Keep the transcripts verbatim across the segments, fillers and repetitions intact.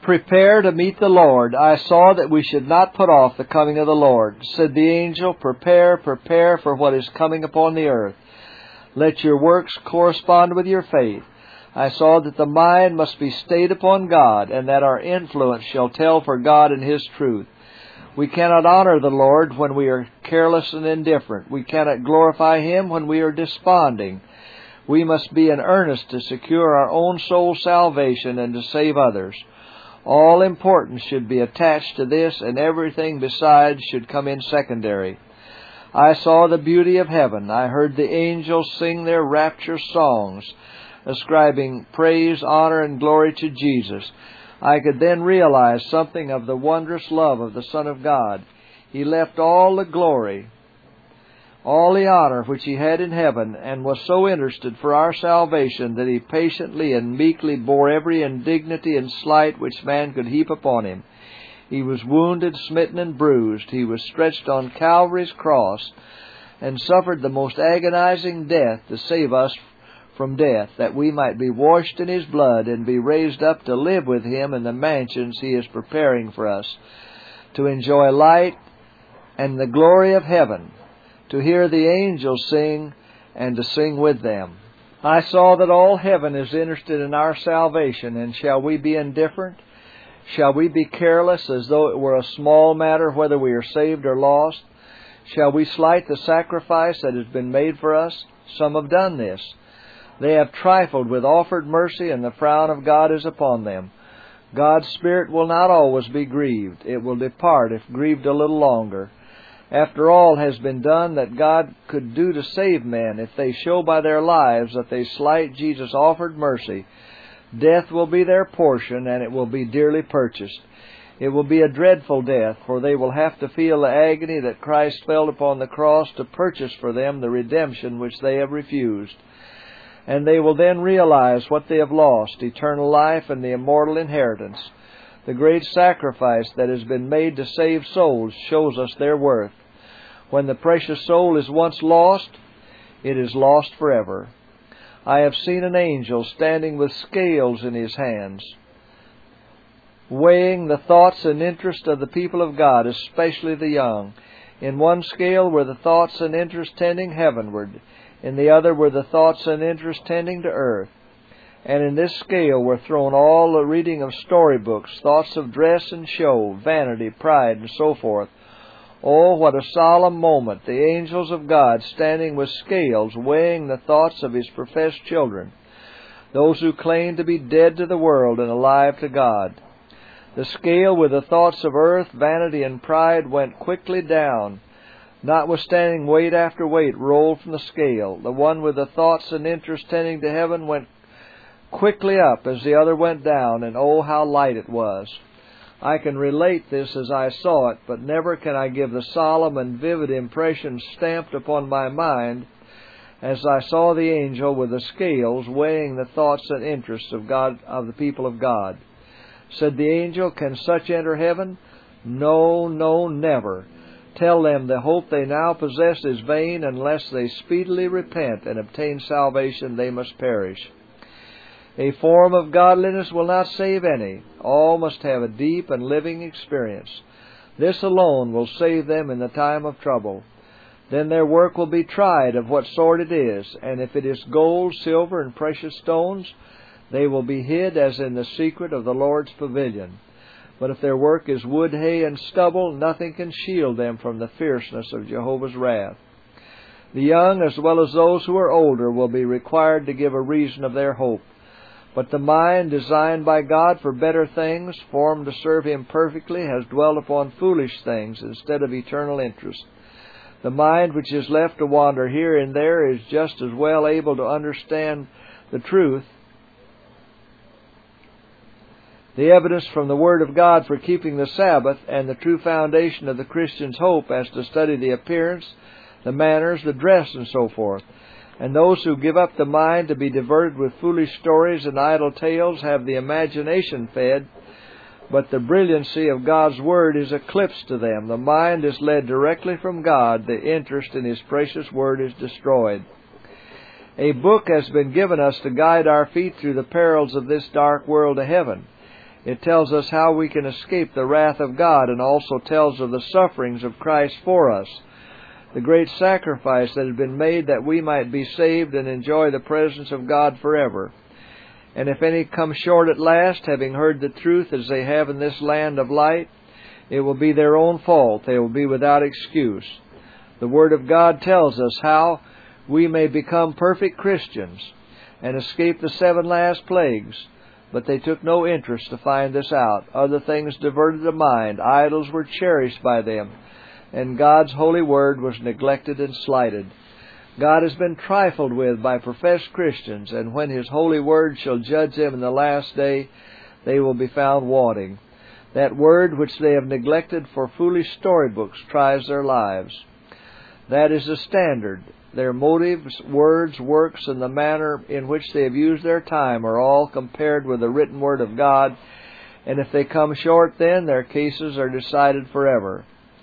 Prepare to meet the Lord. I saw that we should not put off the coming of the Lord. Said the angel, Prepare, prepare for what is coming upon the earth. Let your works correspond with your faith. I saw that the mind must be stayed upon God, and that our influence shall tell for God and His truth. We cannot honor the Lord when we are careless and indifferent. We cannot glorify Him when we are desponding. We must be in earnest to secure our own soul's salvation and to save others. All importance should be attached to this, and everything besides should come in secondary. I saw the beauty of heaven. I heard the angels sing their rapturous songs, ascribing praise, honor, and glory to Jesus. I could then realize something of the wondrous love of the Son of God. He left all the glory, all the honor which He had in heaven, and was so interested for our salvation that He patiently and meekly bore every indignity and slight which man could heap upon Him. He was wounded, smitten, and bruised. He was stretched on Calvary's cross and suffered the most agonizing death to save us from death, that we might be washed in His blood and be raised up to live with Him in the mansions He is preparing for us, to enjoy light and the glory of heaven, to hear the angels sing and to sing with them. I saw that all heaven is interested in our salvation, and shall we be indifferent? Shall we be careless as though it were a small matter whether we are saved or lost? Shall we slight the sacrifice that has been made for us? Some have done this. They have trifled with offered mercy, and the frown of God is upon them. God's Spirit will not always be grieved. It will depart if grieved a little longer. After all has been done that God could do to save men, if they show by their lives that they slight Jesus' offered mercy, death will be their portion, and it will be dearly purchased. It will be a dreadful death, for they will have to feel the agony that Christ felt upon the cross to purchase for them the redemption which they have refused. And they will then realize what they have lost, eternal life and the immortal inheritance. The great sacrifice that has been made to save souls shows us their worth. When the precious soul is once lost, it is lost forever. I have seen an angel standing with scales in his hands, weighing the thoughts and interests of the people of God, especially the young. In one scale were the thoughts and interests tending heavenward. In the other were the thoughts and interests tending to earth. And in this scale were thrown all the reading of storybooks, thoughts of dress and show, vanity, pride, and so forth. Oh, what a solemn moment! The angels of God standing with scales, weighing the thoughts of His professed children, those who claim to be dead to the world and alive to God. The scale with the thoughts of earth, vanity, and pride went quickly down. Notwithstanding weight after weight rolled from the scale, the one with the thoughts and interests tending to heaven went quickly up as the other went down, and oh, how light it was! I can relate this as I saw it, but never can I give the solemn and vivid impression stamped upon my mind as I saw the angel with the scales weighing the thoughts and interests of God, of the people of God. Said the angel, Can such enter heaven? No, no, never. Tell them the hope they now possess is vain. Unless they speedily repent and obtain salvation, they must perish. A form of godliness will not save any. All must have a deep and living experience. This alone will save them in the time of trouble. Then their work will be tried of what sort it is, and if it is gold, silver, and precious stones, they will be hid as in the secret of the Lord's pavilion. But if their work is wood, hay, and stubble, nothing can shield them from the fierceness of Jehovah's wrath. The young, as well as those who are older, will be required to give a reason of their hope. But the mind, designed by God for better things, formed to serve Him perfectly, has dwelt upon foolish things instead of eternal interest. The mind which is left to wander here and there is just as well able to understand the truth, the evidence from the Word of God for keeping the Sabbath, and the true foundation of the Christian's hope, as to study the appearance, the manners, the dress, and so forth. And those who give up the mind to be diverted with foolish stories and idle tales have the imagination fed, but the brilliancy of God's Word is eclipsed to them. The mind is led directly from God. The interest in His precious Word is destroyed. A book has been given us to guide our feet through the perils of this dark world to heaven. It tells us how we can escape the wrath of God, and also tells of the sufferings of Christ for us, the great sacrifice that had been made that we might be saved and enjoy the presence of God forever. And if any come short at last, having heard the truth as they have in this land of light, it will be their own fault. They will be without excuse. The Word of God tells us how we may become perfect Christians and escape the seven last plagues. But they took no interest to find this out. Other things diverted the mind. Idols were cherished by them, and God's holy word was neglected and slighted. God has been trifled with by professed Christians, and when His holy word shall judge them in the last day, they will be found wanting. That word which they have neglected for foolish storybooks tries their lives. That is the standard. Their motives, words, works, and the manner in which they have used their time are all compared with the written Word of God, and if they come short then, their cases are decided forever.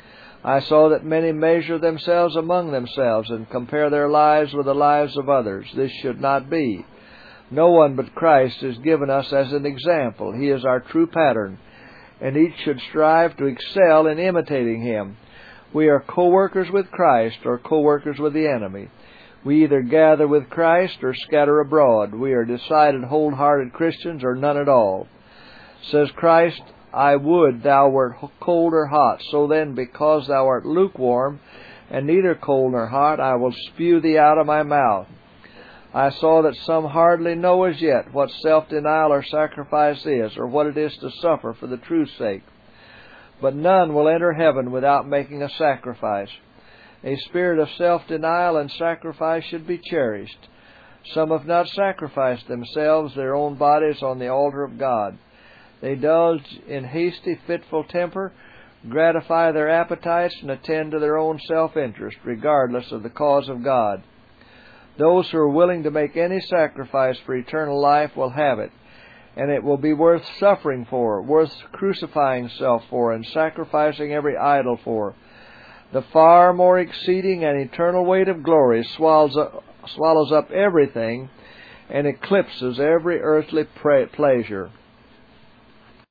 I saw that many measure themselves among themselves and compare their lives with the lives of others. This should not be. No one but Christ is given us as an example. He is our true pattern, and each should strive to excel in imitating Him. We are co-workers with Christ or co-workers with the enemy. We either gather with Christ or scatter abroad. We are decided, wholehearted Christians or none at all. Says Christ, I would thou wert cold or hot. So then, because thou art lukewarm, and neither cold nor hot, I will spew thee out of my mouth. I saw that some hardly know as yet what self-denial or sacrifice is, or what it is to suffer for the truth's sake. But none will enter heaven without making a sacrifice. A spirit of self-denial and sacrifice should be cherished. Some have not sacrificed themselves, their own bodies, on the altar of God. They indulge in hasty, fitful temper, gratify their appetites, and attend to their own self-interest, regardless of the cause of God. Those who are willing to make any sacrifice for eternal life will have it, and it will be worth suffering for, worth crucifying self for, and sacrificing every idol for. The far more exceeding and eternal weight of glory swallows up, swallows up everything and eclipses every earthly pra- pleasure.